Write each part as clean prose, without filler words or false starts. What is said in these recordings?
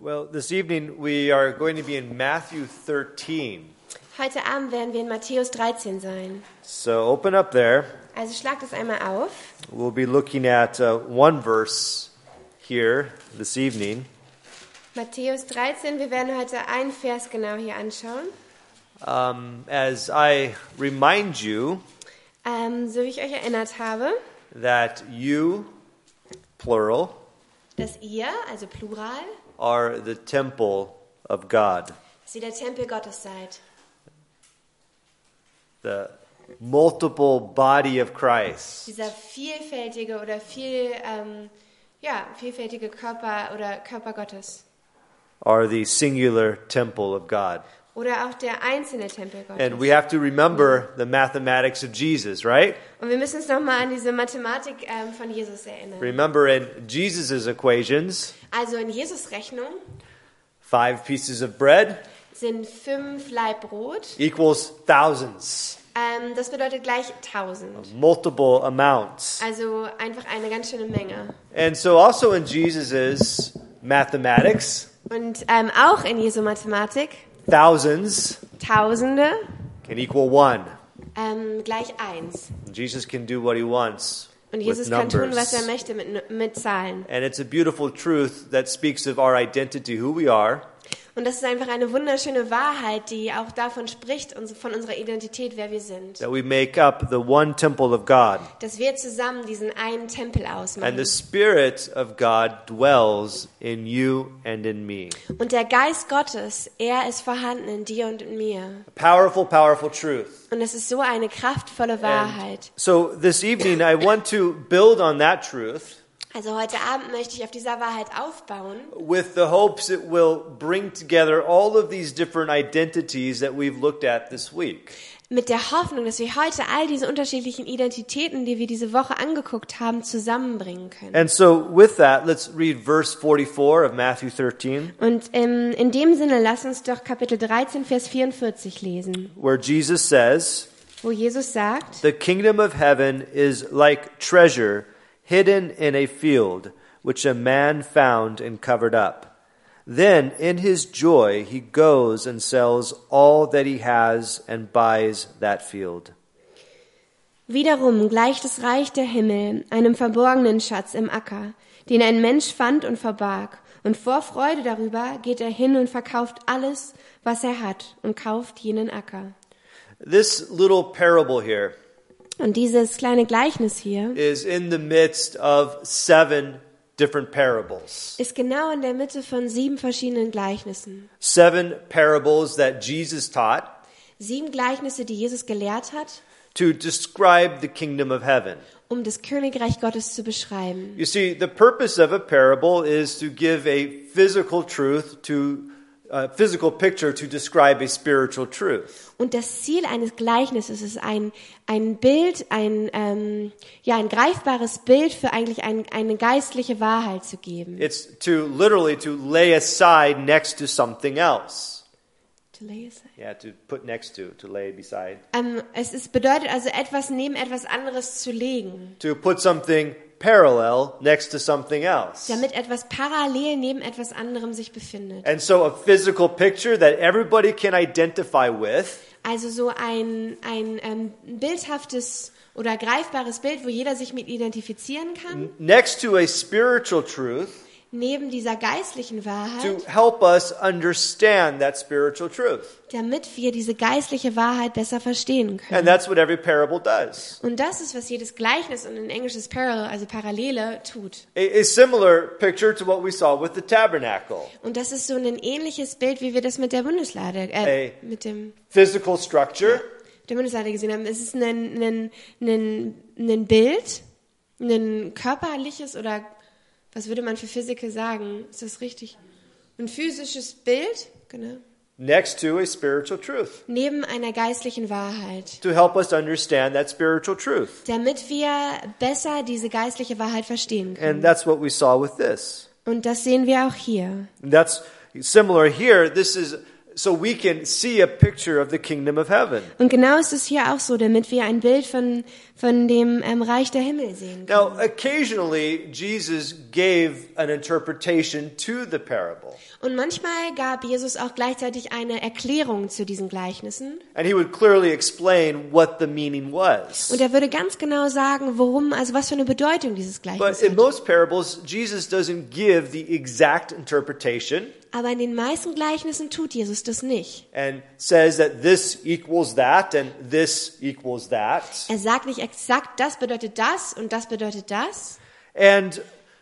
Well, this evening we are going to be in Matthew 13. Heute Abend werden wir in Matthäus 13 sein. So open up there. Also schlag das einmal auf. We'll be looking at one verse here this evening. Matthäus 13, wir werden heute einen Vers genau hier anschauen. As I remind you So wie ich euch erinnert habe, that you, plural, dass ihr, also Plural, are the temple of God. dass ihr der Tempel Gottes seid. The multiple body of Christ. Dieser vielfältige oder vielfältige Körper oder Körper Gottes. Are the singular temple of God. Oder auch der einzelne Tempel Gottes. And we have to remember the mathematics of Jesus, right? Und wir müssen uns nochmal an diese Mathematik von Jesus erinnern. Remember in Jesus' equations, Also in Jesus' Rechnung 5 pieces of bread sind 5 Laib Brot. equals thousands, Das bedeutet gleich 1000. multiple amounts. Also einfach eine ganz schöne Menge. And so also in Jesus' mathematics, Und auch in Jesu Mathematik, thousands Tausende can equal 1. gleich 1. Jesus can do what he wants Und with Jesus kann tun, was er numbers. möchte mit Zahlen. And it's a beautiful truth that speaks of our identity, who we are, Und das ist einfach eine wunderschöne Wahrheit, die auch davon spricht, von unserer Identität, wer wir sind. that we make up the one temple of God. Dass wir zusammen diesen einen Tempel And ausmachen. the Spirit of God dwells in you and in me. Und der Geist Gottes, er ist vorhanden in dir und in mir. Powerful, powerful truth. Und es ist so eine kraftvolle Wahrheit. So this evening I want to build on that truth Also heute Abend möchte ich auf dieser Wahrheit aufbauen. with the hopes it will bring together all of these different identities that we've looked at this week. Mit der Hoffnung, dass wir heute all diese unterschiedlichen Identitäten, die wir diese Woche angeguckt haben, zusammenbringen können. And so with that, let's read verse 44 of Matthew 13, Und in dem Sinne, lass uns doch Kapitel 13, Vers 44 lesen, where Jesus says, wo Jesus sagt, "The kingdom of heaven is like treasure hidden in a field, which a man found and covered up. Then in his joy he goes and sells all that he has and buys that field." wiederum gleicht das Reich der Himmel einem verborgenen Schatz im Acker, den ein Mensch fand und verbarg. Und vor Freude darüber geht er hin und verkauft alles, was er hat, und kauft jenen Acker. This little parable here Und dieses kleine Gleichnis hier is in the midst of 7 different parables. ist genau in der Mitte von 7 verschiedenen Gleichnissen. 7 parables that Jesus taught 7 Gleichnisse, die Jesus gelehrt hat, to describe the kingdom of heaven. um das Königreich Gottes zu beschreiben. You see, the purpose of a parable is to give a physical truth a physical picture to describe a spiritual truth. Und das Ziel eines Gleichnisses ist ein Bild, ein greifbares Bild für eigentlich eine geistliche Wahrheit zu geben. It's literally to lay aside next to something else. To lay aside. Yeah, to put next to lay beside. Es bedeutet also etwas neben etwas anderes zu legen, To put something parallel next to something else. damit etwas parallel neben etwas anderem sich befindet. And so a physical picture that everybody can identify with Also so ein bildhaftes oder greifbares Bild, wo jeder sich mit identifizieren kann, next to a spiritual truth neben dieser geistlichen Wahrheit, to help us understand that spiritual truth. damit wir diese geistliche Wahrheit besser verstehen And können. that's what every parable does. Und das ist, was jedes Gleichnis und in Englisch ist Parallel, also Parallele, tut. A similar picture to what we saw with the tabernacle. Und das ist so ein ähnliches Bild, wie wir das mit der Bundeslade, mit der Physical structure Bundeslade gesehen haben. Es ist ein Bild, ein körperliches oder was würde man für Physiker sagen? Ist das richtig? Ein physisches Bild, genau. next to a spiritual truth Neben einer geistlichen Wahrheit. to help us understand that spiritual truth. Damit wir besser diese geistliche Wahrheit verstehen können. And that's what we saw with this. Und das sehen wir auch hier. And that's similar here. This is so we can see a picture of the kingdom of heaven. Und genau ist es hier auch so, damit wir ein Bild von dem Reich der Himmel sehen können. Now, occasionally, Jesus gave an interpretation to the parable. Und manchmal gab Jesus auch gleichzeitig eine Erklärung zu diesen Gleichnissen. And he would clearly explain what the meaning was. Und er würde ganz genau sagen, was für eine Bedeutung dieses Gleichnis But in hat. most parables, Jesus doesn't give the exact interpretation Aber in den meisten Gleichnissen tut Jesus das nicht. and says that this equals that and this equals that. Er sagt nicht exakt, das bedeutet das und das bedeutet das. And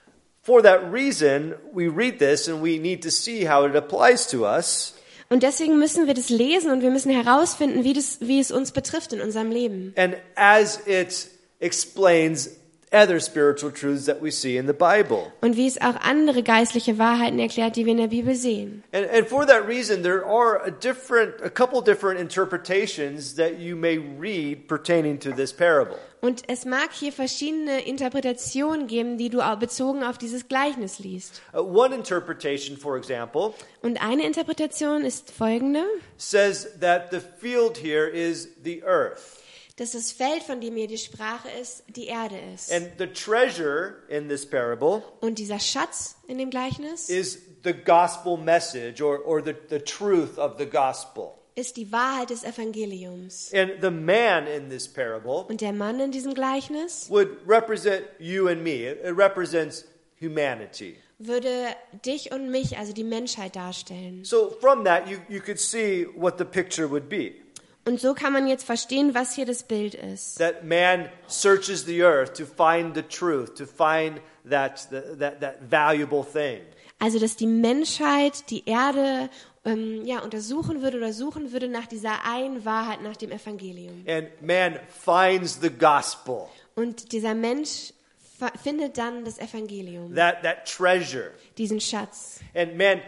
for that reason, we read this and we need to see how it applies to us. Und deswegen müssen wir das lesen und wir müssen herausfinden, wie es uns betrifft in unserem Leben. And as it explains other spiritual truths that we see in the Bible. Und wie es auch andere geistliche Wahrheiten erklärt, die wir in der Bibel sehen. And for that reason, there are a couple different interpretations that you may read pertaining to this parable. Und es mag hier verschiedene Interpretationen geben, die du auch bezogen auf dieses Gleichnis liest. One interpretation, for example, Und eine Interpretation ist folgende, says that the field here is the earth. dass das Feld, von dem hier die Sprache ist, die Erde ist. And the treasure in this parable Und dieser Schatz in dem Gleichnis is the gospel message or the truth of the gospel. ist die Wahrheit des Evangeliums. And the man in this parable Und der Mann in diesem Gleichnis would represent you and me. It represents humanity. würde dich und mich, also die Menschheit, darstellen. So from that, you could see what the picture would be. Und so kann man jetzt verstehen, was hier das Bild ist. That man searches the earth to find the truth, to find that valuable thing. Also, dass die Menschheit die Erde untersuchen würde nach dieser einen Wahrheit, nach dem Evangelium. And man finds the gospel, Und dieser Mensch findet dann das Evangelium, that treasure. diesen Schatz. And man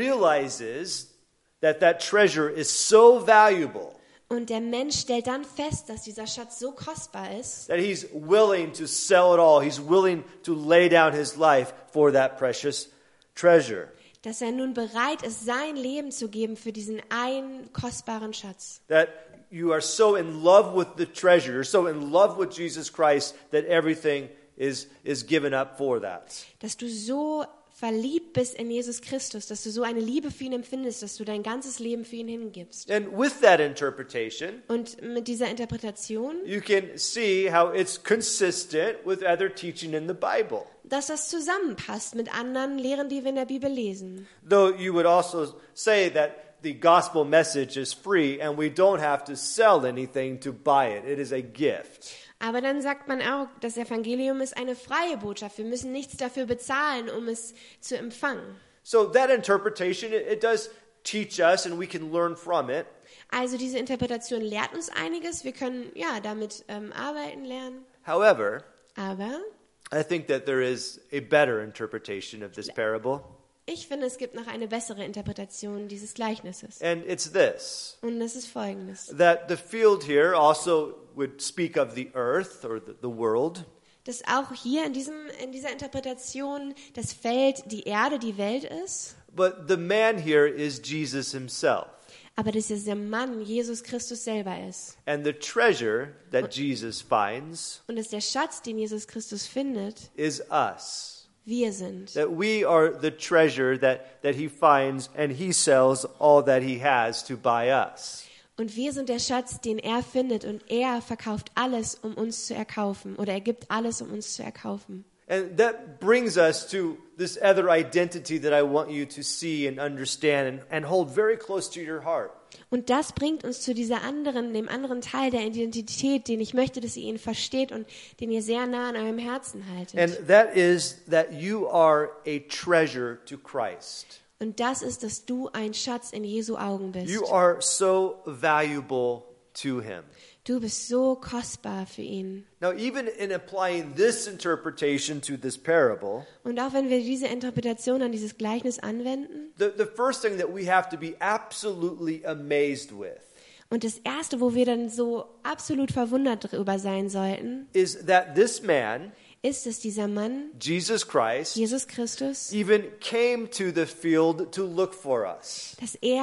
realizes that treasure is so valuable Und der Mensch stellt dann fest, dass dieser Schatz so kostbar ist, that he's willing to sell it all. He's willing to lay down his life for that precious treasure. dass er nun bereit ist, sein Leben zu geben für diesen einen kostbaren Schatz. That you are so in love with the treasure, you're so in love with Jesus Christ that everything is given up for that. Dass du so verliebt bist in Jesus Christus, dass du so eine Liebe für ihn empfindest, dass du dein ganzes Leben für ihn hingibst. And with that interpretation, Und mit dieser Interpretation, you can see how it's consistent with other teaching in the Bible. dass das zusammenpasst mit anderen Lehren, die wir in der Bibel lesen. Though you would also say that the gospel message is free and we don't have to sell anything to buy it. It is a gift. Aber dann sagt man auch, das Evangelium ist eine freie Botschaft. Wir müssen nichts dafür bezahlen, um es zu empfangen. So that interpretation, it does teach us and we can learn from it. Also diese Interpretation lehrt uns einiges. Wir können damit arbeiten lernen. However, Aber I think that there is a better interpretation of this parable. ich finde, es gibt noch eine bessere Interpretation dieses Gleichnisses. And it's this, Und das ist folgendes. that the field here also would speak of the earth or the world. Dass auch hier in dieser Interpretation das Feld, die Erde, die Welt ist. But the man here is Jesus himself. Aber dass dieser Mann Jesus Christus selber ist. And the treasure that Jesus finds Und dass der Schatz, den Jesus Christus findet, is us. wir sind. That we are the treasure that he finds and he sells all that he has to buy us. Und wir sind der Schatz, den er findet und er verkauft alles, um uns zu erkaufen. Oder er gibt alles, um uns zu erkaufen. And that brings us to this other identity that I want you to see and understand and hold very close to your heart. Und das bringt uns zu dem anderen Teil der Identität, den ich möchte, dass ihr ihn versteht und den ihr sehr nah an eurem Herzen haltet. And that is that you are a treasure to Christ. Und das ist, dass du ein Schatz in Jesu Augen bist. You are so valuable to him. Du bist so kostbar für ihn. Now, even in applying this interpretation to this parable, Und auch wenn wir diese Interpretation an dieses Gleichnis anwenden, the first thing that we have to be absolutely amazed with und das Erste, wo wir dann so absolut verwundert darüber sein sollten, is that this man, ist, dass dieser Mann, Jesus Christ, Jesus Christus, even came to the field to look for us. dass er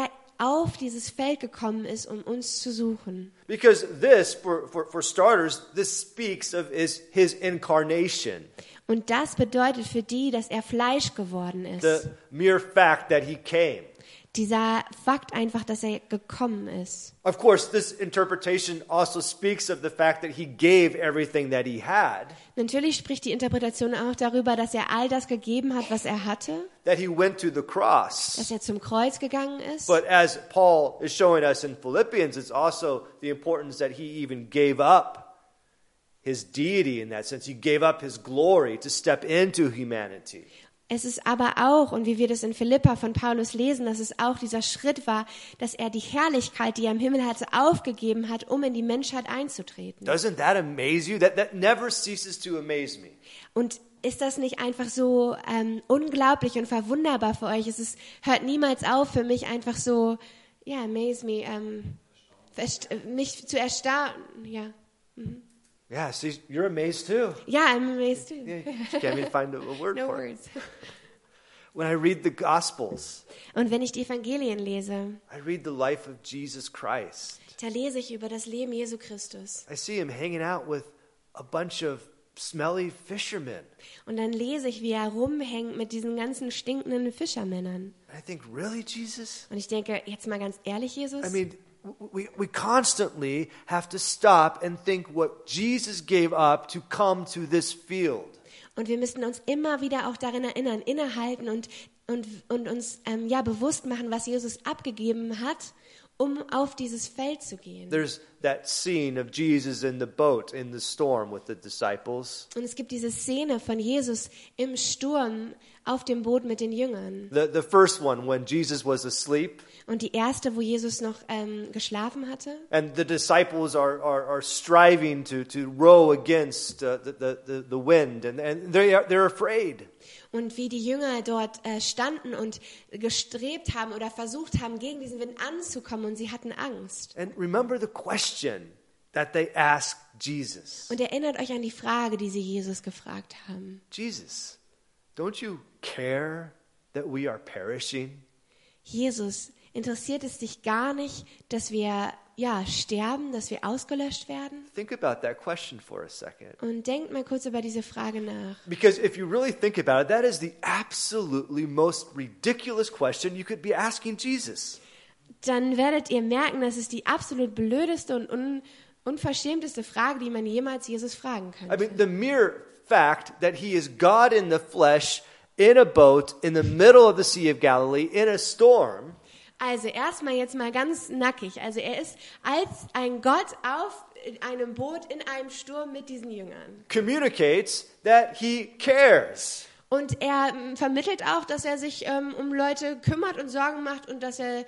auf dieses Feld gekommen ist, um uns zu suchen. Because this, for starters, this speaks of his incarnation. Und das bedeutet für die, dass er Fleisch geworden ist. The mere fact that he came. Dieser Fakt einfach, dass er gekommen ist. Of course, this interpretation also speaks of the fact that he gave everything that he had. Natürlich spricht die Interpretation auch darüber, dass er all das gegeben hat, was er hatte, That he went to the cross. dass er zum Kreuz gegangen ist. But as Paul is showing us in Philippians, it's also the importance that he even gave up his deity in that sense. He gave up his glory to step into humanity. Es ist aber auch, und wie wir das in Philippa von Paulus lesen, dass es auch dieser Schritt war, dass er die Herrlichkeit, die er im Himmel hatte, aufgegeben hat, um in die Menschheit einzutreten. Doesn't that amaze you? That never ceases to amaze me. Und ist das nicht einfach so unglaublich und verwunderbar für euch? Hört niemals auf für mich einfach so, ja, amaze me, mich zu erstaunen, ja. Mhm. Yeah, see, you're amazed too. Ja, I'm amazed too. Yeah, you can't even find a word No for it. words. When I read the Gospels, Und wenn ich die Evangelien lese, I read the life of Jesus Christ. da lese ich über das Leben Jesu Christus. I see him hanging out with a bunch of smelly fishermen. Und dann lese ich, wie er rumhängt mit diesen ganzen stinkenden Fischermännern. And I think, really, Jesus? Und ich denke, jetzt mal ganz ehrlich, Jesus? I mean, we constantly have to stop and think what Jesus gave up to come to this field. Und wir müssen uns immer wieder auch daran erinnern, innehalten und uns bewusst machen, was Jesus abgegeben hat, um auf dieses Feld zu gehen. There's that scene of Jesus in the boat in the storm with the disciples. Und es gibt diese Szene von Jesus im Sturm auf dem Boot mit den Jüngern. The first one when Jesus was asleep. Und die erste, wo Jesus noch geschlafen hatte. And the disciples are striving to row against the wind, and they're afraid. Und wie die Jünger dort standen und gestrebt haben oder versucht haben, gegen diesen Wind anzukommen, und sie hatten Angst. And remember the question that they asked Jesus. Und erinnert euch an die Frage, die sie Jesus gefragt haben. Jesus, don't you care that we are perishing? Jesus, interessiert es dich gar nicht, dass wir sterben, dass wir ausgelöscht werden? Think about that question for a second. Und denkt mal kurz über diese Frage nach. Because if you really think about it, that is the absolutely most ridiculous question you could be asking Jesus. Dann werdet ihr merken, das ist die absolut blödeste und unverschämteste Frage, die man jemals Jesus fragen I könnte. mean, the mere fact that he is God in the flesh, in a boat, in the middle of the Sea of Galilee, in a storm. Also erstmal jetzt mal ganz nackig. Also er ist als ein Gott auf einem Boot in einem Sturm mit diesen Jüngern. Communicates that he cares. Und er vermittelt auch, dass er sich um Leute kümmert und Sorgen macht und dass er,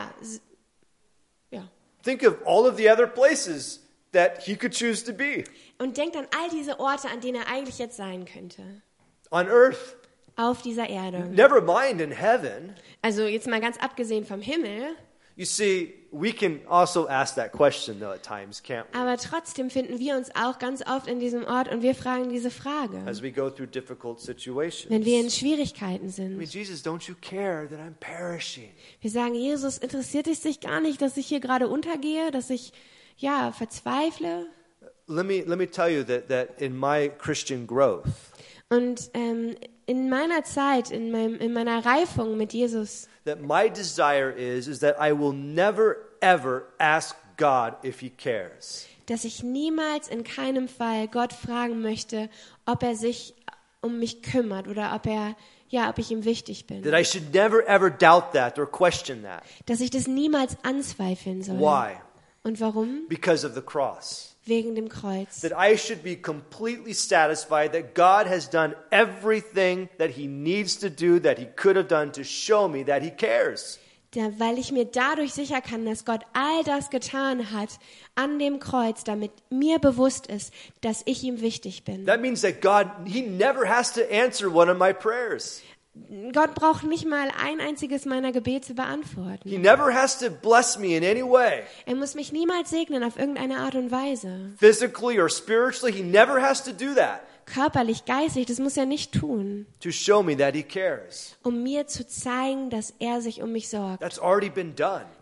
Think of all of the other places that he could choose to be. Und denkt an all diese Orte, an denen er eigentlich jetzt sein könnte. On earth. Auf dieser Erde. Never mind in heaven. Also jetzt mal ganz abgesehen vom Himmel. You see, we can also ask that question though at times, can't we? Aber trotzdem finden wir uns auch ganz oft in diesem Ort und wir fragen diese Frage, As we go through difficult situations. wenn wir in Schwierigkeiten I mean, sind. Jesus, don't you care that I'm perishing? Wir sagen, Jesus, interessiert es dich gar nicht, dass ich hier gerade untergehe, dass ich verzweifle? Let me tell you that in my Christian growth, Und in meiner Zeit, in meiner Reifung mit Jesus, that my desire is that I will never ever ask God if he cares. dass ich niemals in keinem Fall Gott fragen möchte, ob er sich um mich kümmert oder ob ich ihm wichtig bin. That I should never ever doubt that or question that. Dass ich das niemals anzweifeln soll. Why? Und warum? Because of the cross. Wegen dem Kreuz. That I should be completely satisfied that God has done everything that he needs to do, that he could have done to show me that he cares. Weil ich mir dadurch sicher kann, dass Gott all das getan hat an dem Kreuz, damit mir bewusst ist, dass ich ihm wichtig bin. That means that God, he never has to answer one of my prayers. Gott braucht nicht mal ein einziges meiner Gebete beantworten. He never has to bless me in any way. Er muss mich niemals segnen auf irgendeine Art und Weise. Physically or spiritually, he never has to do that Körperlich, geistig, das muss er nicht tun, to show me that he cares. um mir zu zeigen, dass er sich um mich sorgt. That's already been done.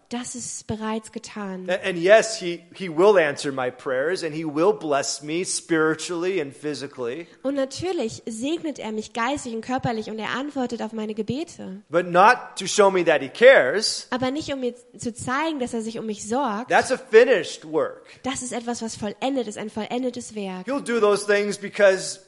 Das ist bereits getan. And yes, he will answer my prayers and he will bless me spiritually and physically. Und natürlich segnet er mich geistig und körperlich und er antwortet auf meine Gebete. But not to show me that he cares. Aber nicht, um mir zu zeigen, dass er sich um mich sorgt. That's a finished work. Das ist etwas, was vollendet ist, ein vollendetes Werk. He'll do those things because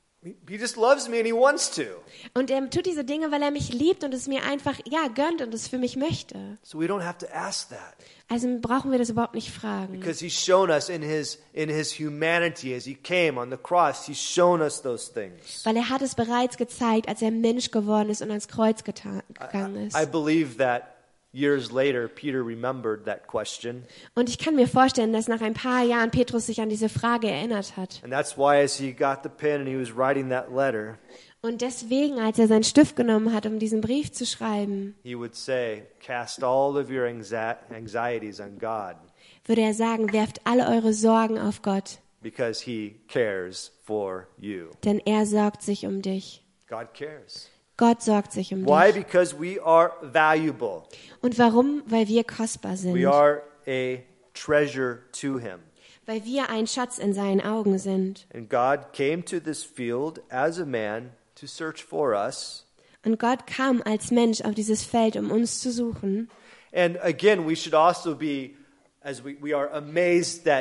he just loves me and he wants to. Und er tut diese Dinge, weil er mich liebt und es mir einfach, gönnt und es für mich möchte. So we don't have to ask that. Also brauchen wir das überhaupt nicht fragen. Because he's shown us in his humanity as he came on the cross, he's shown us those things. Weil er hat es bereits gezeigt, als er Mensch geworden ist und ans Kreuz gegangen ist. I believe that years later Peter remembered that question. Und ich kann mir vorstellen, dass nach ein paar Jahren Petrus sich an diese Frage erinnert hat. And that's why as he got the pen and he was writing that letter, Und deswegen, als er seinen Stift genommen hat, um diesen Brief zu schreiben, he would say, cast all of your anxieties on God würde er sagen, werft alle eure Sorgen auf Gott, because he cares for you. denn er sorgt sich um dich. God cares. Gott sorgt sich um Why? dich. Because we are valuable. Und warum? Weil wir kostbar sind. We are a treasure to him. Weil wir ein Schatz in seinen Augen sind. And God came to this field as a man to search for us. Und Gott kam als Mensch auf dieses Feld, um uns zu suchen. And again, we should also be, as we are amazed that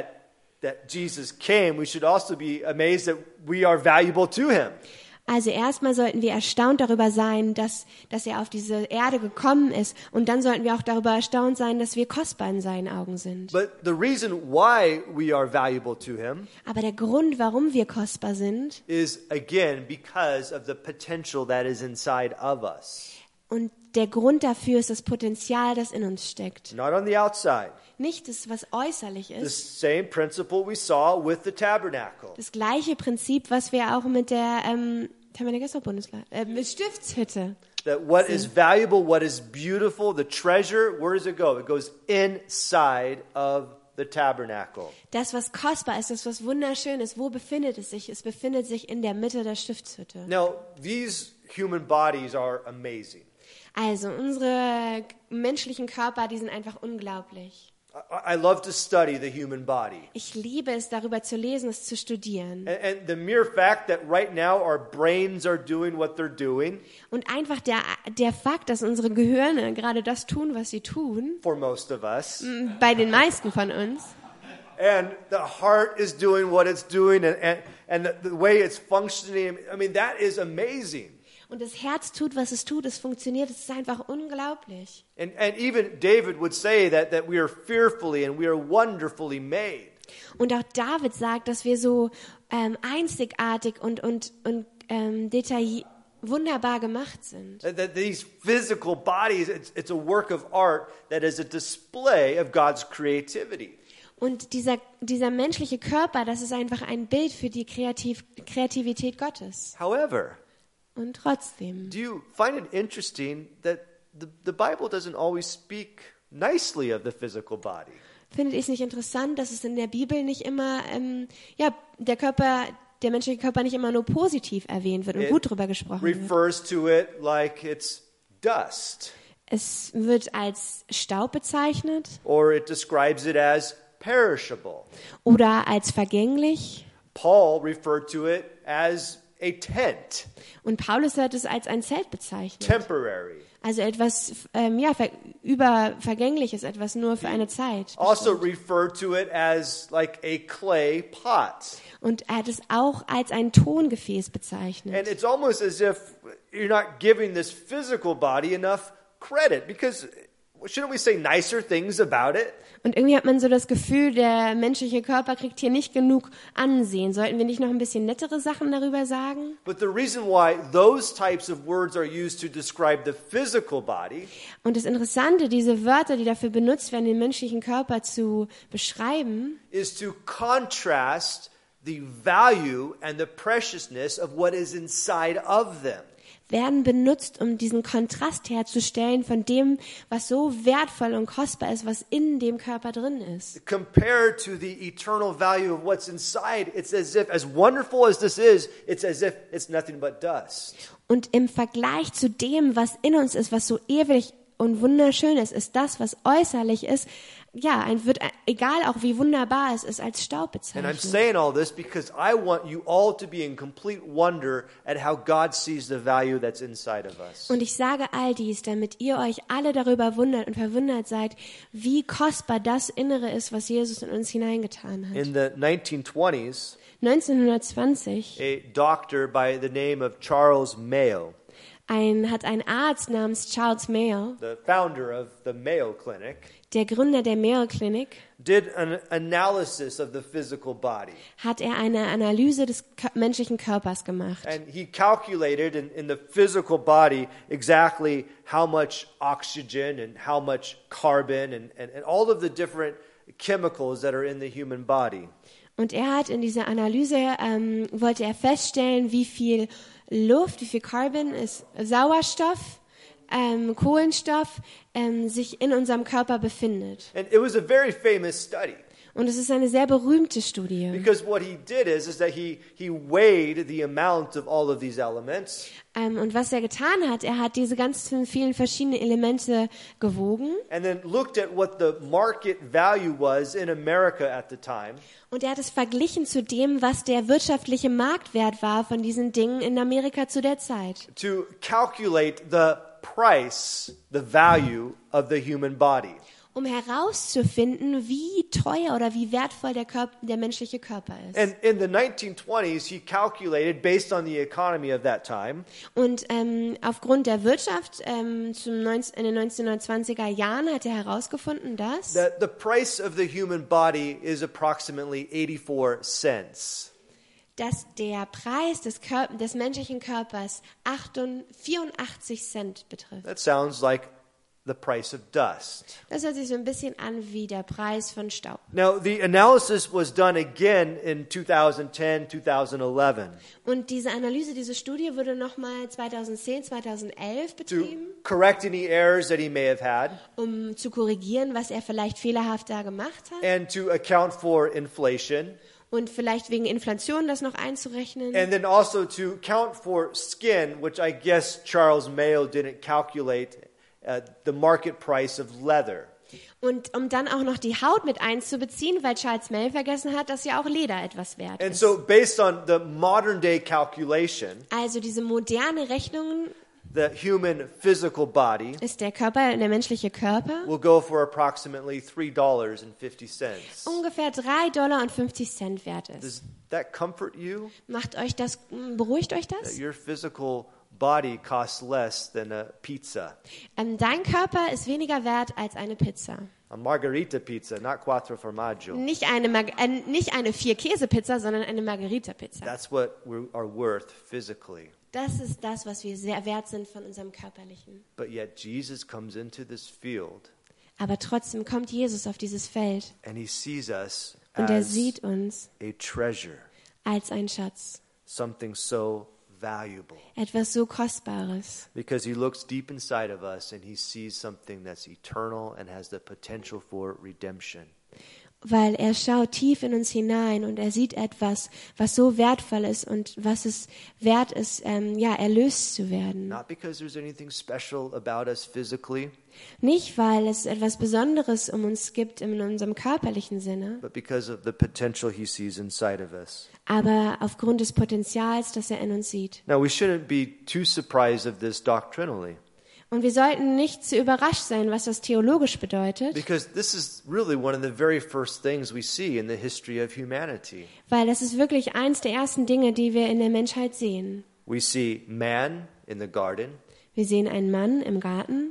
Jesus came, we should also be amazed that we are valuable to him. Also erstmal sollten wir erstaunt darüber sein, dass er auf diese Erde gekommen ist. Und dann sollten wir auch darüber erstaunt sein, dass wir kostbar in seinen Augen sind. But the reason why we are valuable to him Aber der Grund, warum wir kostbar sind, is, again, because of the potential that is inside of us. und der Grund dafür ist das Potenzial, das in uns steckt. Not on the outside. Nicht das, was äußerlich The ist. same principle we saw with the tabernacle. Das gleiche Prinzip, was wir auch mit der mit Stiftshütte. That what is valuable, what is beautiful, the treasure, where does it go? It goes inside of the tabernacle. Das, was kostbar ist, das, was wunderschön ist, wo befindet es sich? Es befindet sich in der Mitte der Stiftshütte. Now, these human bodies are amazing. Also, unsere menschlichen Körper, die sind einfach unglaublich. I love to study the human body. Ich liebe es, darüber zu lesen, es zu studieren. And the mere fact that right now our brains are doing what they're doing, Und einfach der Fakt, dass unsere Gehirne gerade das tun, was sie tun, for most of us, bei den meisten von uns, and the heart is doing what it's doing, and the way it's functioning, I mean, that is amazing. und das Herz tut, was es tut, es funktioniert, es ist einfach unglaublich. And even David would say that we are fearfully and we are wonderfully made. Und auch David sagt, dass wir so einzigartig und wunderbar gemacht sind. That these physical bodies, it's a work of art that is a display of God's creativity. Und dieser menschliche Körper, das ist einfach ein Bild für die Kreativität Gottes. However, Und trotzdem. do you find it interesting that the Bible doesn't always speak nicely of the physical body? Findet ihr es nicht interessant, dass es in der Bibel nicht immer, der menschliche Körper nicht immer nur positiv erwähnt wird und gut drüber gesprochen wird? Refers to it like it's dust, Es wird als Staub bezeichnet or it describes it as perishable. oder als vergänglich. Paul referred to it as a tent, Und Paulus hat es als ein Zelt bezeichnet. temporary. Also etwas Vergängliches, etwas nur für eine Zeit. Also referred to it as like a clay pot. Und er hat es auch als ein Tongefäß bezeichnet. And it's almost as if you're not giving this physical body enough credit, because shouldn't we say nicer things about it? Und irgendwie hat man so das Gefühl, der menschliche Körper kriegt hier nicht genug Ansehen. Sollten wir nicht noch ein bisschen nettere Sachen darüber sagen? But the reason why those types of words are used to describe the physical body Und das Interessante, diese Wörter, die dafür benutzt werden, den menschlichen Körper zu beschreiben, is to contrast the value and the preciousness of what is inside of them. werden benutzt, um diesen Kontrast herzustellen von dem, was so wertvoll und kostbar ist, was in dem Körper drin ist. Compared to the eternal value of what's inside, it's as if, as wonderful as this is, it's as if it's nothing but dust. Und im Vergleich zu dem, was in uns ist, was so ewig und wunderschön ist das, was äußerlich ist, ja, wird egal auch wie wunderbar es ist, als Staub And I'm bezeichnet. saying all this because I want you all to be in complete wonder at how God sees the value that's inside of us. Und ich sage all dies, damit ihr euch alle darüber wundert und verwundert seid, wie kostbar das Innere ist, was Jesus in uns hineingetan hat. In the 1920s, 1920 a doctor by the name of Charles Mayo, hat ein Arzt namens Charles Mayo, the founder of the Mayo Clinic, der Gründer der Mayo Clinic, did an analysis of the physical body. hat er eine Analyse des menschlichen Körpers gemacht. And he calculated in the physical body exactly how much oxygen and how much carbon and all of the different chemicals that are in the human body. Und er hat in dieser Analyse, wollte er feststellen, wie viel Luft, wie viel Carbon ist, Sauerstoff, Kohlenstoff sich in unserem Körper befindet. And it was a very famous study. Und es ist eine sehr berühmte Studie. Because what he did is that he weighed the amount of all of these elements. Und was er getan hat, er hat diese ganzen vielen verschiedenen Elemente gewogen. And then looked at what the market value was in America at the time. Und er hat es verglichen zu dem, was der wirtschaftliche Marktwert war von diesen Dingen in Amerika zu der Zeit. To calculate the price, the value of the human body. Um herauszufinden, wie teuer oder wie wertvoll der menschliche Körper ist. And in the 1920s, he calculated, based on the economy of that time, Und aufgrund der Wirtschaft in den 1920er Jahren hat er herausgefunden, dass that the price of the human body is approximately 84 cents. der Preis des menschlichen Körpers 84 Cent betrifft. That sounds like the price of dust. Das hört sich so ein bisschen an wie der Preis von Staub. Now, the analysis was done again in 2010, 2011 Und diese Analyse, diese Studie wurde nochmal 2010, 2011 to betrieben, correct any errors that he may have had um zu korrigieren, was er vielleicht fehlerhaft da gemacht hat. and to account for inflation Und vielleicht wegen Inflation das noch einzurechnen. and then also to account for skin, which I guess Charles Mayo didn't calculate the market price of leather. Und um dann auch noch die Haut mit einzubeziehen, weil Charles Mayo vergessen hat, dass ja auch Leder etwas wert And ist. so based on the modern day calculation, Also diese moderne Rechnung the human physical body ist der menschliche Körper will go for approximately $3.50. ungefähr $3,50 wert ist. Does that comfort you? Beruhigt euch That das? your physical body costs less than a pizza. Dein Körper ist weniger wert als eine Pizza. A margarita pizza, not quattro formaggio. Nicht eine 4-Käse-Pizza, sondern eine Margherita-Pizza. That's what we are worth physically. Das ist das, was wir sehr wert sind von unserem Körperlichen. But yet Jesus comes into this field Aber trotzdem kommt Jesus auf dieses Feld and he sees us und er as sieht uns a treasure, als ein Schatz. something so valuable. Etwas so Kostbares. Because he looks deep inside of us and he sees something that's eternal and has the potential for redemption. Weil er schaut tief in uns hinein und er sieht etwas, was so wertvoll ist und was es wert ist, erlöst zu werden. Not because there's anything special about us physically, Nicht, weil es etwas Besonderes um uns gibt in unserem körperlichen Sinne, but because of the potential he sees inside of us. aber aufgrund des Potenzials, das er in uns sieht. Now, we shouldn't be too surprised of this doctrinally, Und wir sollten nicht zu überrascht sein, was das theologisch bedeutet, because this is really one of the very first things we see in the history of humanity. weil das ist wirklich eins der ersten Dinge, die wir in der Menschheit sehen. We see man in the garden, Wir sehen einen Mann im Garten,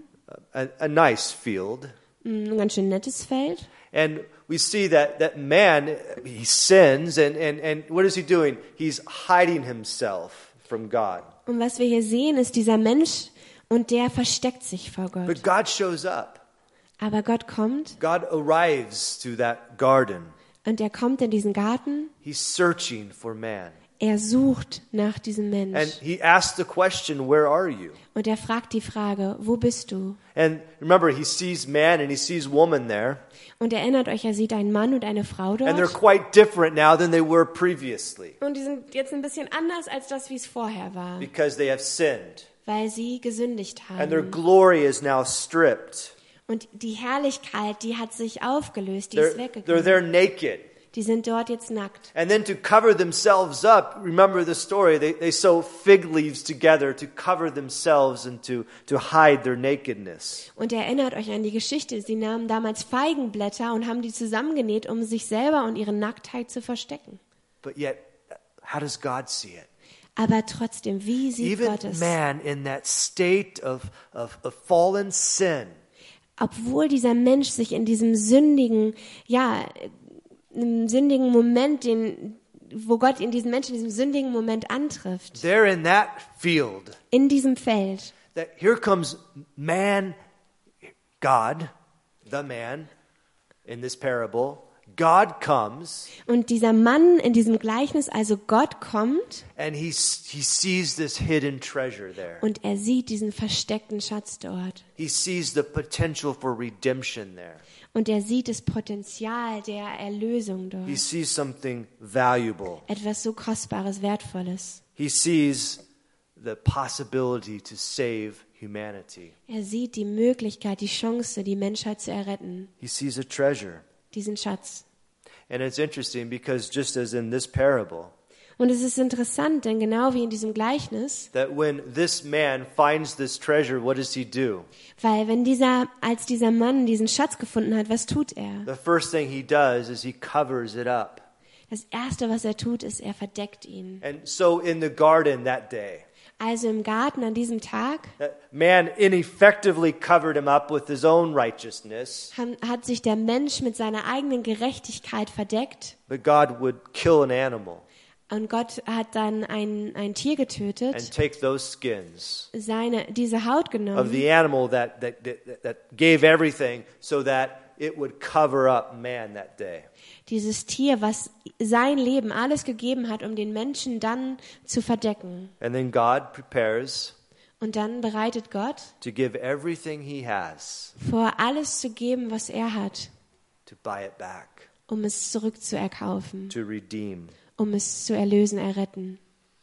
a nice field, ein ganz schön nettes Feld. and we see that man, he sins, and what is he doing? He's hiding himself from God. Und was wir hier sehen, ist dieser Mensch, und der versteckt sich vor Gott. But God shows up. Aber Gott kommt God arrives to that garden. und er kommt in diesen Garten. He's searching for man. Er sucht nach diesem And Mensch. he asks the question, where are you? Und er fragt die Frage, wo bist du? And remember, he sees man and he sees woman there. Und erinnert euch, er sieht einen Mann und eine Frau And they're dort. quite different now than they were previously. Und die sind jetzt ein bisschen anders als das, wie es vorher war. Because they have sinned. weil sie gesündigt and their haben. glory is now stripped. Und die Herrlichkeit, die hat sich aufgelöst, die ist They're weggegangen. there naked. Die sind dort jetzt nackt. And then to cover themselves up, remember the story, they sew fig leaves together to cover themselves and to hide their nakedness. Und erinnert euch an die Geschichte. Sie nahmen damals Feigenblätter und haben die zusammengenäht, um sich selber und ihre Nacktheit zu verstecken. But yet, how does God see it? Aber trotzdem, wie sieht Even Gott es? man in that state of fallen sin, Obwohl dieser Mensch sich in diesem sündigen, im sündigen Moment, wo Gott in diesen Menschen in diesem sündigen Moment antrifft, there in that field, in diesem Feld, that here comes man, God, the man in this parable. God comes und dieser Mann in diesem Gleichnis, also Gott kommt and he sees this hidden treasure there. und er sieht diesen versteckten Schatz dort. He sees the potential for redemption there. Und er sieht das Potenzial der Erlösung dort. He sees something valuable. Etwas so Kostbares, Wertvolles. He sees the possibility to save humanity. Er sieht die Möglichkeit, die Chance, die Menschheit zu erretten. He sees a treasure. Diesen Schatz. And it's interesting because just as in this parable, Und es ist interessant, denn genau wie in diesem Gleichnis, that when this man finds this treasure, what does he do? weil als dieser Mann diesen Schatz gefunden hat, was tut er? The first thing he does is he covers it up. Das Erste, was er tut, ist, er verdeckt ihn. And so in the garden that day, Also im Garten an diesem Tag that man ineffectively covered him up with his own righteousness, hat sich der Mensch mit seiner eigenen Gerechtigkeit verdeckt. but God would kill an animal Und Gott hat dann ein Tier and getötet, take those skins diese Haut of genommen the animal that gave everything so that it would cover up man that day. dieses Tier, was sein Leben alles gegeben hat, um den Menschen dann zu verdecken. And then God prepares Und dann bereitet Gott to give everything he has vor, alles zu geben, was er hat, to buy it back, um es zurückzuerkaufen, to redeem. um es zu erlösen, erretten.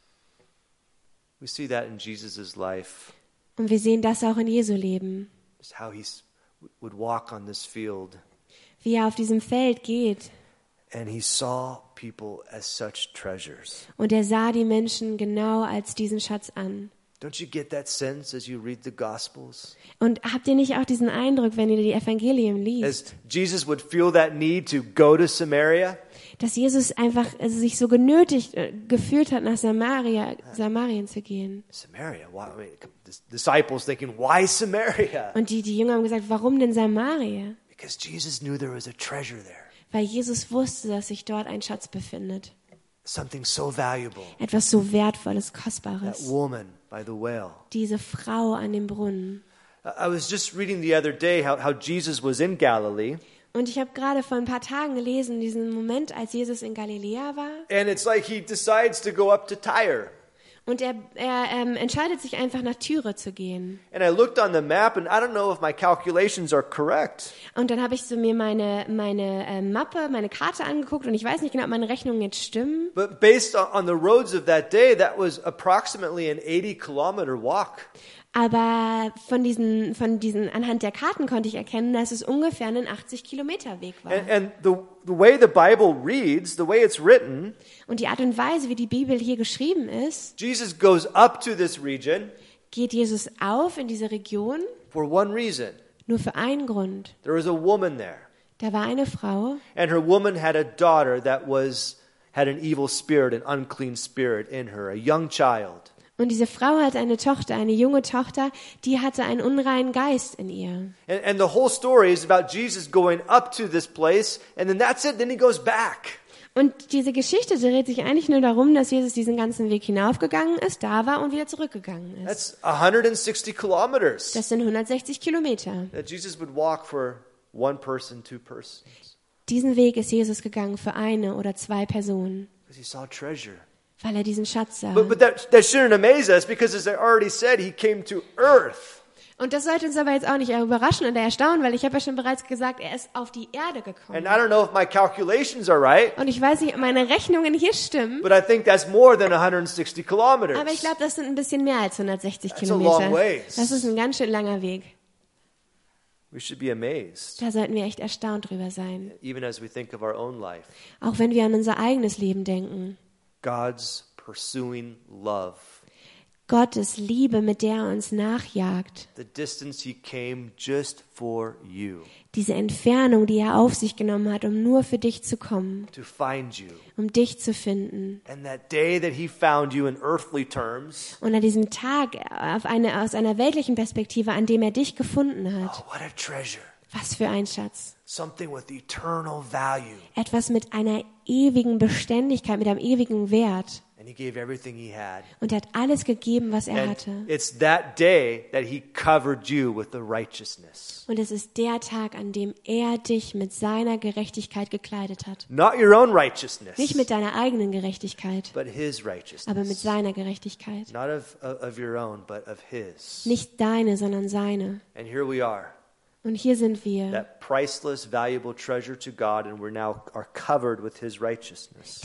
We see that in Jesus' life, Und wir sehen das auch in Jesu Leben, just how he would walk on this field wie er auf diesem Feld geht. and he saw people as such treasures. Und er sah die Menschen genau als diesen Schatz an. Don't you get that sense as you read the Gospels? Und habt ihr nicht auch diesen Eindruck, wenn ihr die Evangelien liest, As Jesus would feel that need to go to Samaria, dass Jesus einfach sich so genötigt gefühlt hat, nach Samarien zu gehen? Samaria? Why? I mean, the disciples thinking, why Samaria? Und die Jünger haben gesagt, warum denn Samaria? Because Jesus knew there was a treasure there, Weil Jesus wusste, dass sich dort ein Schatz befindet. something so valuable. Etwas so Wertvolles, That Kostbares. woman by the well. Diese Frau an dem Brunnen. I was just reading the other day how Jesus was in Galilee, Und ich habe gerade vor ein paar Tagen gelesen, diesen Moment, als Jesus in Galiläa war. and it's like he decides to go up to Tyre. Und er entscheidet sich einfach, nach Tyre zu gehen. And I looked on the map, and I don't know if my calculations are correct, Und dann habe ich so mir meine Mappe, meine Karte angeguckt und ich weiß nicht genau, ob meine Rechnungen jetzt stimmen. but based on the roads of that day, that was approximately an 80-kilometer walk. Aber von diesen, anhand der Karten konnte ich erkennen, dass es ungefähr ein 80-Kilometer-Weg war. And the way the Bible reads, the way it's written, Und die Art und Weise, wie die Bibel hier geschrieben ist, Jesus goes up to this region geht Jesus auf in diese Region for one reason. nur für einen Grund. There was a woman there, Da war eine Frau and her woman had a daughter that had an evil spirit, an unclean spirit in her, a young child. und diese Frau hatte eine Tochter, eine junge Tochter, die hatte einen unreinen Geist in ihr. And the whole story is about Jesus going up to this place, and then that's it, then he goes back. Und diese Geschichte dreht sich eigentlich nur darum, dass Jesus diesen ganzen Weg hinaufgegangen ist, da war und wieder zurückgegangen ist. That's 160 kilometers Das sind 160 Kilometer. that Jesus would walk for one person, two persons, Diesen Weg ist Jesus gegangen für eine oder zwei Personen, because he saw treasure. weil er diesen Schatz sah. But that shouldn't amaze us, because as I already said, he came to earth. Und das sollte uns aber jetzt auch nicht überraschen oder erstaunen, weil ich habe ja schon bereits gesagt, er ist auf die Erde gekommen. And I don't know if my calculations are right, Und ich weiß nicht, ob meine Rechnungen hier stimmen, but I think that's more than 160 kilometers. aber ich glaube, das sind ein bisschen mehr als 160 That's a long Kilometer. ways. Das ist ein ganz schön langer Weg. We should be amazed, Da sollten wir echt erstaunt drüber sein. even as we think of our own life. Auch wenn wir an unser eigenes Leben denken. God's pursuing love. Gottes Liebe, mit der er uns nachjagt. The distance he came just for you, Diese Entfernung, die er auf sich genommen hat, um nur für dich zu kommen, to find you. um dich zu finden. And that day that he found you in earthly terms, Und an diesem Tag aus einer weltlichen Perspektive, an dem er dich gefunden oh, hat, what a treasure. was für ein Schatz. Something with eternal value. Etwas mit einer ewigen Beständigkeit, mit einem ewigen Wert. And he gave everything he had. Und er hat alles gegeben, was er And hatte. it's that day that he covered you with the righteousness. Und es ist der Tag, an dem er dich mit seiner Gerechtigkeit gekleidet hat. Not your own righteousness, Nicht mit deiner eigenen Gerechtigkeit, but his righteousness. aber mit seiner Gerechtigkeit. Not of your own, but of his. Nicht deine, sondern seine. And here we are, Und hier sind wir. that priceless, valuable treasure to God, and we're now are covered with his righteousness.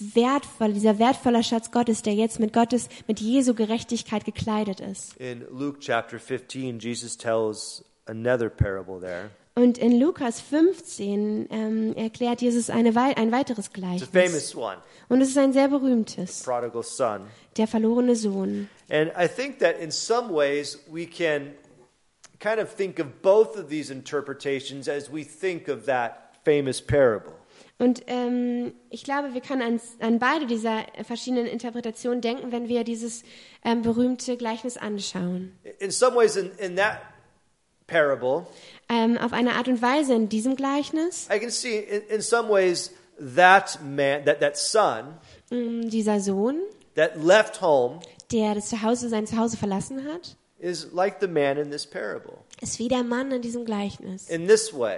Dieser wertvolle Schatz Gottes, der jetzt mit Jesu Gerechtigkeit gekleidet ist. In Luke chapter 15, Jesus tells another parable there. Und in Lukas 15 erklärt Jesus ein weiteres It's a Gleichnis. famous one, Und es ist ein sehr berühmtes, prodigal son. der verlorene Sohn. And I think that in some ways we can kind of think of both of these interpretations as we think of that famous parable. Und ich glaube, wir können an beide dieser verschiedenen Interpretationen denken, wenn wir dieses berühmte Gleichnis anschauen. In some ways, in that parable, Auf eine Art und Weise in diesem Gleichnis, I can see in some ways that man, that son, dieser Sohn, that left home, der sein Zuhause verlassen hat, is like the man in this parable. ist wie der Mann in diesem Gleichnis. In this way,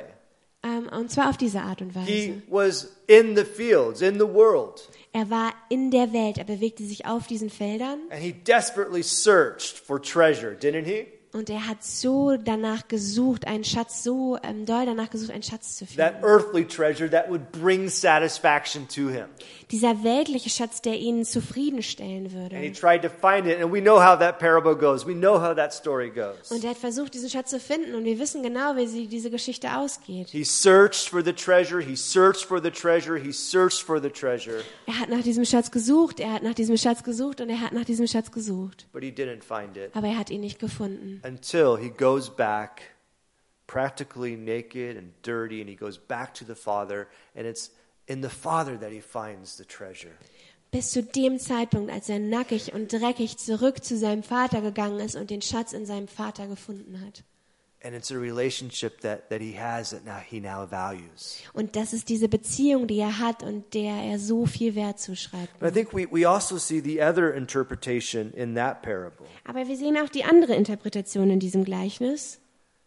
Und zwar auf diese Art und Weise. he was in the fields, in the world, Er war in der Welt, er bewegte sich auf diesen Feldern and he desperately searched for treasure, didn't he? und er hat so danach gesucht, einen Schatz, so doll danach gesucht, einen Schatz zu That finden. earthly treasure that would bring satisfaction to him. Dieser weltliche Schatz, der ihn zufriedenstellen And he würde. tried to find it, and we know how that parable goes. We know how that story goes. Und er hat versucht, diesen Schatz zu finden und wir wissen genau, wie diese Geschichte ausgeht. He searched for the treasure, he searched for the treasure, he searched for the treasure, Er hat nach diesem Schatz gesucht, er hat nach diesem Schatz gesucht und er hat nach diesem Schatz gesucht. but he didn't find it Aber er hat ihn nicht gefunden. until he goes back practically naked and dirty, and he goes back to the Father, and it's in the Father that he finds the treasure. Bis zu dem Zeitpunkt, als er nackig und dreckig zurück zu seinem Vater gegangen ist und den Schatz in seinem Vater gefunden hat. And it's a relationship that he has that he now values. Und das ist diese Beziehung, die er hat und der er so viel Wert zuschreibt. But I think we also see the other interpretation in that parable. Aber wir sehen auch die andere Interpretation in diesem Gleichnis,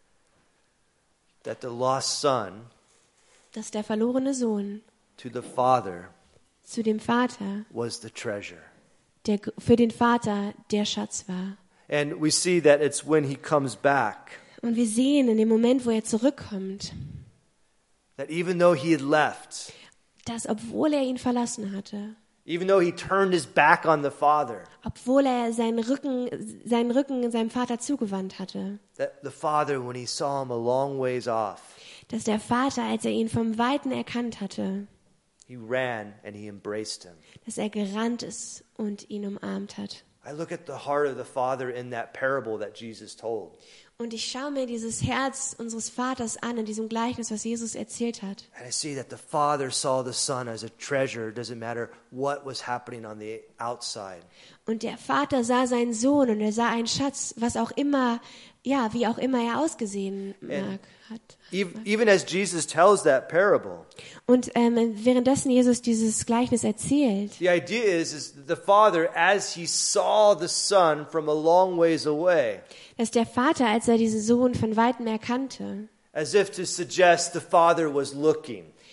That the lost son dass der verlorene Sohn to the Father zu dem Vater, was the treasure. der für den Vater der Schatz war. And we see that it's when he comes back Und wir sehen in dem Moment, wo er zurückkommt, that even though he had left, dass obwohl er ihn verlassen hatte, even though he turned his back on the Father, obwohl er seinen Rücken seinem Vater zugewandt hatte, that the Father, when he saw him a long ways off, dass der Vater, als er ihn vom Weiten erkannt hatte, he ran and he embraced him. dass er gerannt ist und ihn umarmt hat. I look at the heart of the Father in that parable that Jesus told. Und ich schaue mir dieses Herz unseres Vaters an in diesem Gleichnis, was Jesus erzählt hat. And I see that the Father saw the Son as a treasure. It doesn't matter what was happening on the outside. Und der Vater sah seinen Sohn und er sah einen Schatz, was auch immer, ja, wie auch immer er ausgesehen hat. Even as Jesus tells that parable, Und währenddessen Jesus dieses Gleichnis erzählt, the idea is the Father, as he saw the Son from a long ways away, dass der Vater, als er diesen Sohn von Weitem erkannte, as if to suggest the Father was looking.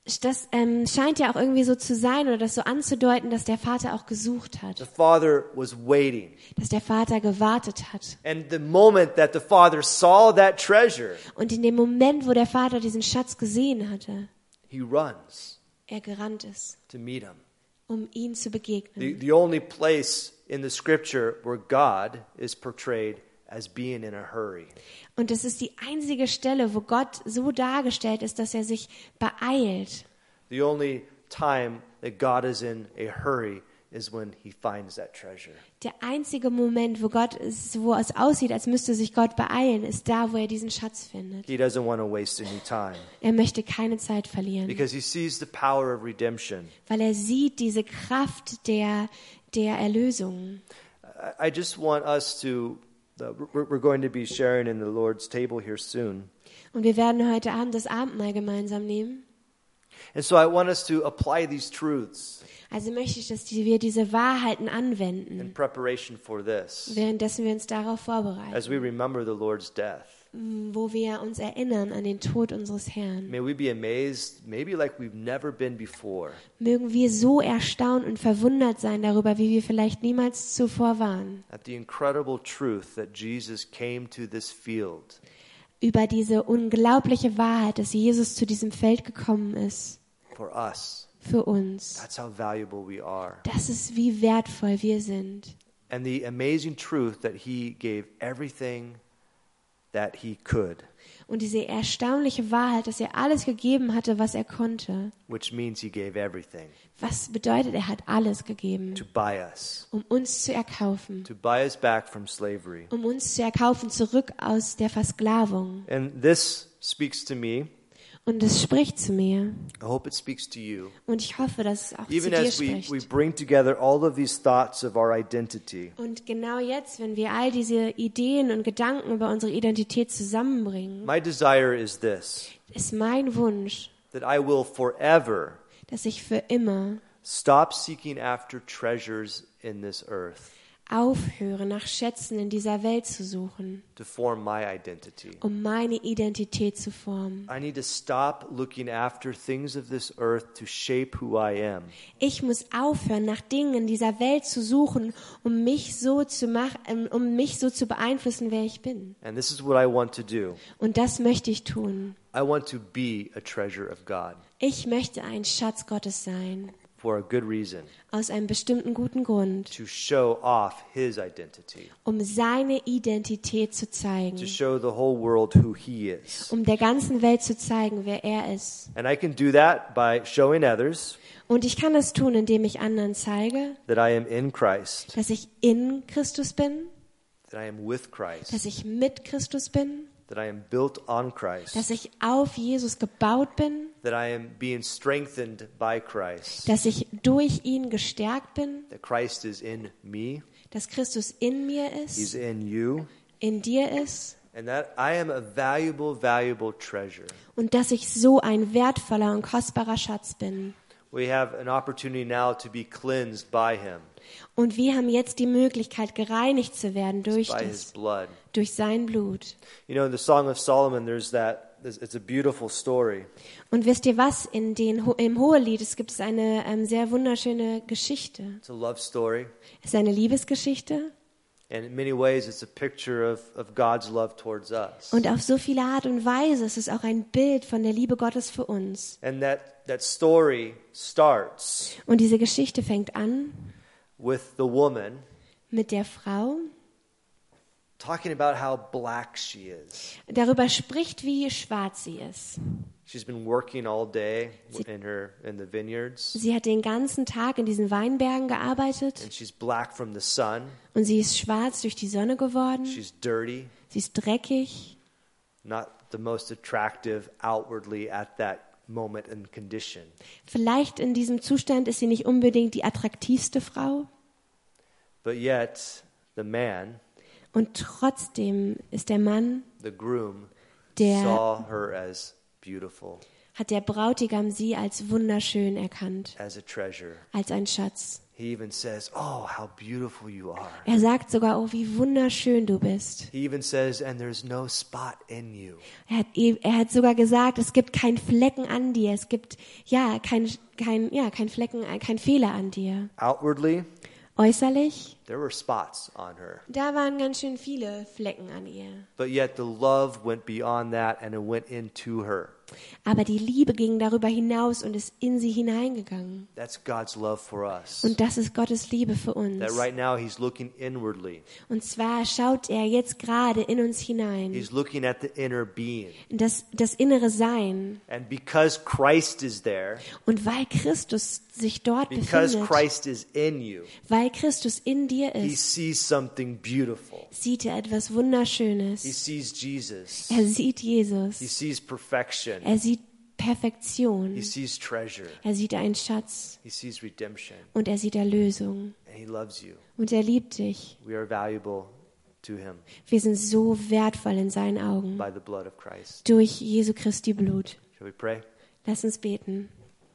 das scheint ja auch irgendwie so zu sein oder das so anzudeuten, dass der Vater auch gesucht hat, The father was waiting. dass der Vater gewartet hat. And the moment that the father saw that treasure, Und in dem Moment, wo der Vater diesen Schatz gesehen hatte, he runs er gerannt ist, to meet him. um ihm zu begegnen. The only place in the scripture where God is portrayed as being in a hurry. Und es ist die einzige Stelle, wo Gott so dargestellt ist, dass er sich beeilt. The only time that God is in a hurry is when he finds that treasure. Der einzige Moment, wo es aussieht, als müsste sich Gott beeilen, ist da, wo er diesen Schatz findet. He doesn't want to waste any time Er möchte keine Zeit verlieren, because he sees the power of redemption. weil er sieht diese Kraft der Erlösung. I just want us to, we're going to be sharing in the Lord's table here soon. Und wir werden heute Abend das Abendmahl gemeinsam nehmen. And so I want us to apply these truths Also möchte ich, dass wir diese Wahrheiten in anwenden, preparation for this währenddessen wir uns darauf vorbereiten, as we remember the Lord's death. wo wir uns erinnern an den Tod unseres Herrn. May we be amazed, maybe like we've never been before, Mögen wir so erstaunt und verwundert sein darüber, wie wir vielleicht niemals zuvor waren, at the incredible truth that Jesus came to this field über diese unglaubliche Wahrheit, dass Jesus zu diesem Feld gekommen ist, for us. für uns. That's how valuable we are. Das ist, wie wertvoll wir sind. And the amazing truth that he gave everything that he could, Und diese erstaunliche Wahrheit, dass er alles gegeben hatte, was er konnte. which means he gave everything Was bedeutet, er hat alles gegeben, to buy us, um uns zu erkaufen, to buy us back from slavery. um uns zu erkaufen zurück aus der Versklavung. And this speaks to me. Und es spricht zu mir. I hope it speaks to you. Und ich hoffe, dass es auch Even zu dir as we spricht. bring together all of these thoughts of our identity, Und genau jetzt, wenn wir all diese Ideen und Gedanken über unsere Identität zusammenbringen, my desire is this, ist mein Wunsch, that I will forever dass ich für immer stop seeking after treasures in this earth aufhöre, nach Schätzen in dieser Welt zu suchen, to form my identity. um meine Identität zu formen. I need to stop looking after things of this earth to shape who I am. Ich muss aufhören, nach Dingen in dieser Welt zu suchen, um mich so zu beeinflussen, wer ich bin. And this is what I want to do. Und das möchte ich tun. I want to be a treasure of God Ich möchte ein Schatz Gottes sein, for a good reason, aus einem bestimmten guten Grund, to show off his identity, um seine Identität zu to zeigen, show the whole world who he is. um der ganzen Welt zu zeigen, wer er ist. And I can do that by showing others Und ich kann das tun, indem ich anderen zeige, that I am in Christ, dass ich in Christus bin, that I am with Christ, dass ich mit Christus bin, that I am built on Christ, dass ich auf Jesus gebaut bin, that I am being strengthened by Christ, dass ich durch ihn gestärkt bin, that Christ is in me, dass Christus in mir he's ist, in you, in dir ist and that I am a valuable, valuable treasure. und dass ich so ein wertvoller und kostbarer Schatz bin. We have an opportunity now to be cleansed by him, Und wir haben jetzt die Möglichkeit, gereinigt zu werden durch by his das, blood. durch sein Blut. You know, in the Song of Solomon, it's a beautiful story. Und wisst ihr was? Im Hohelied gibt es eine sehr wunderschöne Geschichte. It's a love story. Es ist eine Liebesgeschichte. And in many ways, it's a picture of God's love towards us. Und auf so viele Art und Weise ist es auch ein Bild von der Liebe Gottes für uns. And that story starts Und diese Geschichte fängt an with the woman mit der Frau, talking about how black she is. darüber spricht, wie schwarz sie ist. She's been working all day in the vineyards, Sie hat den ganzen Tag in diesen Weinbergen gearbeitet and she's black from the sun. und sie ist schwarz durch die Sonne geworden. She's dirty, Sie ist dreckig. not the most attractive outwardly at that moment and condition. Vielleicht in diesem Zustand ist sie nicht unbedingt die attraktivste Frau. But yet, the man, Und trotzdem ist der Mann, the groom, Der- saw her as beautiful. hat der Bräutigam sie als wunderschön erkannt, as a treasure. als ein Schatz. He even says, "Oh, how beautiful you are." Er sagt sogar, oh, wie wunderschön du bist. He even says, "And there's no spot in you." Er hat sogar gesagt, es gibt keinen Flecken an dir, es gibt kein Flecken, kein Fehler an dir. Outwardly, Äußerlich, there were spots on her. da waren ganz schön viele Flecken an ihr. But yet the love went beyond that and it went into her. Aber die Liebe ging darüber hinaus und ist in sie hineingegangen. That's God's love for us. Und das ist Gottes Liebe für uns. That right now he's looking inwardly. Und zwar schaut er jetzt gerade in uns hinein. He's looking at the inner being. Das innere Sein. And because Christ is there, Und weil Christus sich dort because befindet, Christ is in you, weil Christus in dir he ist, sees something beautiful. sieht er etwas He Wunderschönes. sees Jesus. Er sieht He Jesus. sees perfection. Er sieht He Perfektion. sees treasure. Er sieht einen Schatz. He sees redemption. Und er sieht Erlösung. And he loves you. Und er liebt dich. We are valuable to him Wir sind so wertvoll in seinen Augen. by the blood of Christ. Durch Jesu Christi Blut. Shall we pray? Lass uns beten.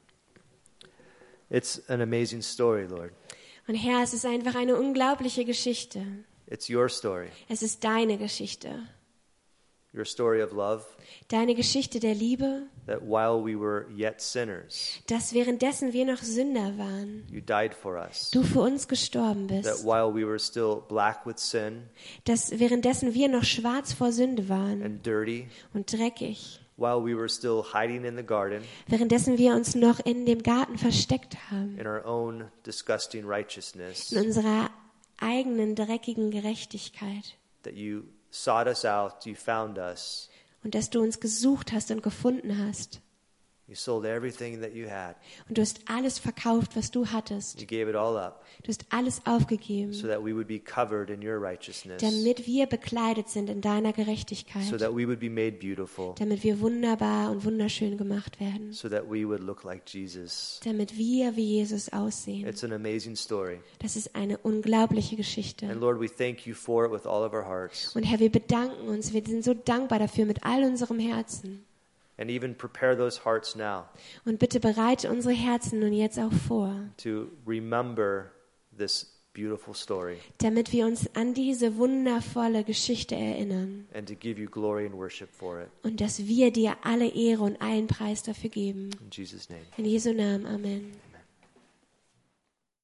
It's an amazing story, Lord. Und Herr, es ist einfach eine unglaubliche Geschichte. It's your story. Es ist deine Geschichte. Your story of love, Deine Geschichte der Liebe, that while we were yet sinners, dass währenddessen wir noch Sünder waren, you died for us. du für uns gestorben That bist. while we were still black with sin Dass währenddessen wir noch schwarz vor Sünde waren and dirty, und dreckig, while we were still hiding in the garden währenddessen wir uns noch in dem Garten versteckt haben, in our own disgusting righteousness, in unserer eigenen dreckigen Gerechtigkeit, that you sought us out, you found us, und dass du uns gesucht hast und gefunden hast. you sold everything that you had, Und du hast alles verkauft, was du hattest. you gave it all up, Du hast alles aufgegeben, so that we would be covered in your righteousness, damit wir bekleidet sind in deiner Gerechtigkeit, so that we would be made beautiful, damit wir wunderbar und wunderschön gemacht werden, so that we would look like Jesus. damit wir wie Jesus aussehen. It's an amazing story. Das ist eine unglaubliche And Geschichte. Lord, we thank you for it with all of our hearts. Und Herr, wir bedanken uns, wir sind so dankbar dafür mit all unserem Herzen. And even prepare those hearts now Und bitte bereite unsere Herzen nun jetzt auch vor, to remember this beautiful story damit wir uns an diese wundervolle Geschichte erinnern and to give you glory and worship for it. und dass wir dir alle Ehre und allen Preis dafür geben. In Jesus' name. In Jesu Namen, Amen.